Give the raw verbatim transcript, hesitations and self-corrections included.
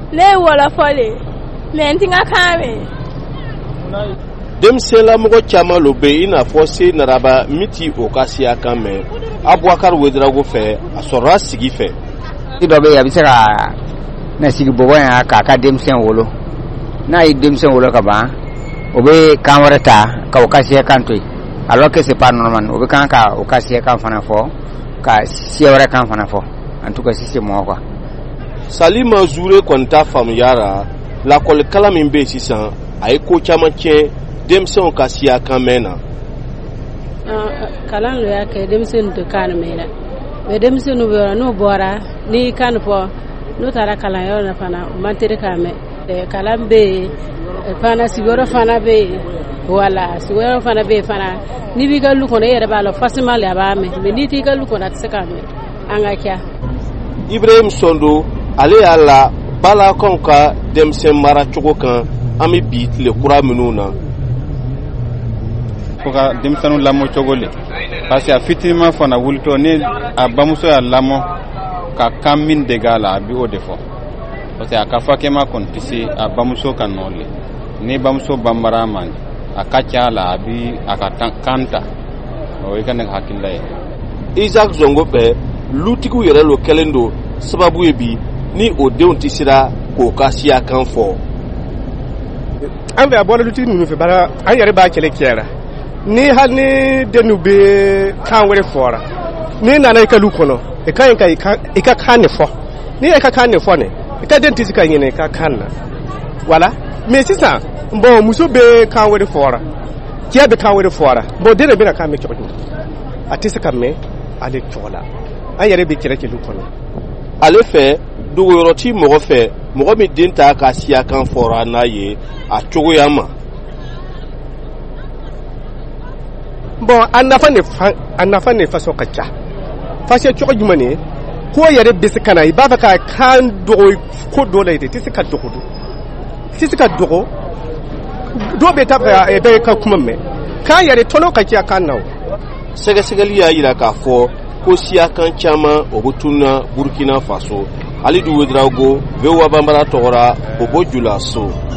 ne wala fole me ntinga kame Demsela mogo chama lobe ina fose naraba miti okasia kame Abouakar Ouedraogo fe asora sigi fe idobe ya bisaka na sigi bobo ya kaka demsen wolo na i demsen wolo ka ba obe kamwarata ka okasia kantoi alors que c'est pas normal obe kan ka okasia kan fana fo ka siewre kan fana fo en tout cas si c'est moi quoi Salima Zoure konta fam yara la kol kala min be sisan ay ko chama tien demsen okasia kan mena kalan lo ya ke demsen to kan mena be demsen no no bora ni kan fo no tara kalan yo na fana mantere kame e kalan be fana sigoro fana be wala sigoro fana be fana ni bi galu ko ne yere balo facilement ya ba me me ni ti galu ko na tsaka me anga kya Ibrahim Sondo ale ala bala konka demsen mara chogo kan ami bit le kura minuna foka demsanu lamo chogole parce que fitima fana wulto ne abamuso ya lamo ka kamin de gala abi o defo parce que akafa kema kontisi abamuso kanole ne bamuso bambara man akacha la abi akakanta o ikane hakilla e Isaac Zongo be lutiku yere lo kelendo sababu ebi ni o deun tisira ko kasia kan fo an ba bola luti nunu fe bara an yare ba kele kera ni hal ni denu be kan wore fora ni nana ka lu kono e kan ka e ka kan fo ni e ka kan fo ne e ka den tisika nyene ka kan na wala me sisa mbo muso be kan wore fora kia be kan wore fora mbo de be na kan me chojo atisika me ale chola an yare be kele ke lu kono ale fe dugo yoroti mogo fe mogo mi dinta ka sia kan fora na ye a chogo yama bon anafa ne anafa ne faso kacha fashe chogo jumane ko yare bisikana ibaba ka kan dogo ko dole ite tisika dogo tisika dogo do be ta e be ka kuma me kan yare tono kacha kan nawo sege segeli ya ira ka fo ko sia kan chama obutuna Burkina Faso Ali Ouedraogo vewa bambara tora bobo jula so